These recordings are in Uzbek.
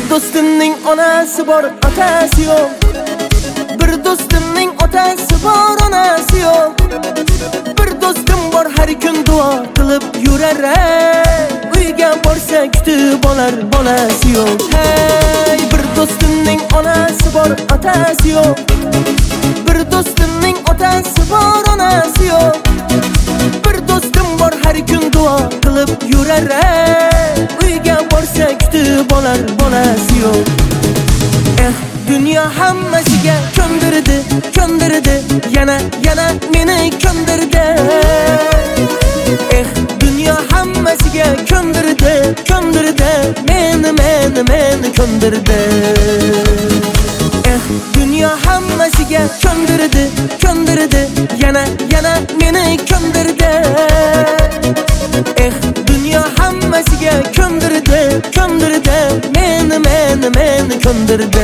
do'stimning onasi bor, otasi yo'q. Bir do'stimning otasi bor, onasi yo'q. Bir do'stim bor, har kun duo qilib yurar. Uyga borsa kutib olar, bolasi yo'q. Hey, bir do'stimning onasi bor, otasi yo'q. Bir do'stimning otasi bor, onasi yo'q. Bir do'stim bor, har kun duo qilib yurar. Uyga borsa kutib olar, bolasi yo'q. Dünya hammasiga ko'ndirdi, ko'ndirdi, yana meni ko'ndirdi. Dünya hammasiga ko'ndirdi, ko'ndirdi, meni ko'ndirdi. Dünya hammasiga ko'ndirdi, ko'ndirdi, yana meni ko'ndirdi. Dünya hammasiga ko'ndirdi, ko'ndirdi, meni ko'ndirdi.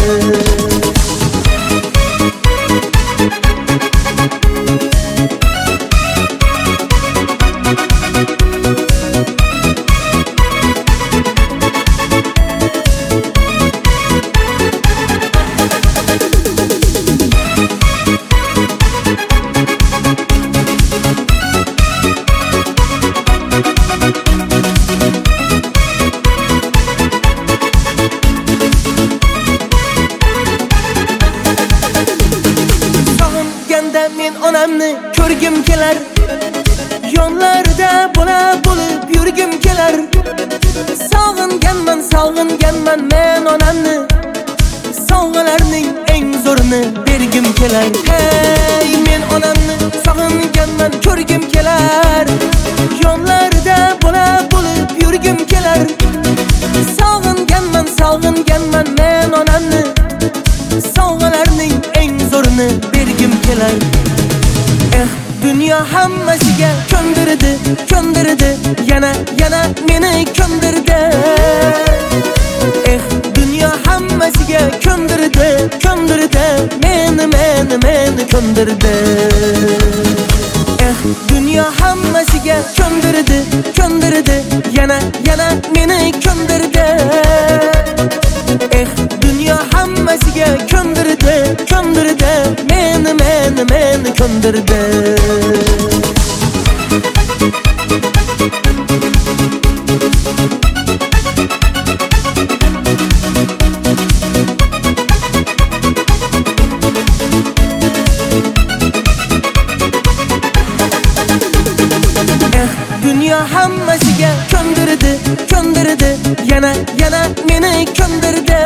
Men onamni ko'rgim kelar, yonlarida bo'lib yurgim kelar. Sog'inganman men onamni, sovg'alarning eng zo'rini bergim kelar. Hey, men onamni sog'inganman, ko'rgim kelar, yonlarida bo'lib yurgim kelar. Sog'inganman men onamni, sovg'alarning eng zo'rini bergim kelar. Dünya hammasiga ko'ndirdi, ko'ndirdi, yana meni ko'ndirdi. Dünya hammasiga ko'ndirdi, ko'ndirdi, meni ko'ndirdi. Dünya hammasiga ko'ndirdi, ko'ndirdi, yana meni ko'ndirdi. Dünya hammasiga ko'ndirdi, ko'ndirdi, meni ko'ndirdi. Dünya hammasiga ko'ndirdi, ko'ndirdi, yana meni ko'ndirdi.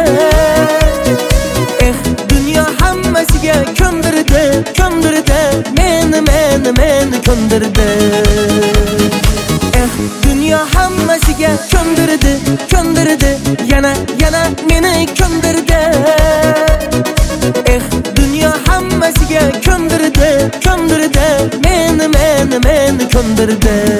Dünya hammasiga ko'ndirdi, ko'ndirdi, meni ko'ndirdi. Dünya hammasiga ko'ndirdi, ko'ndirdi, yana meni ko'ndirdi. Dünya hammasiga ko'ndirdi, ko'ndirdi, meni ko'ndirdi.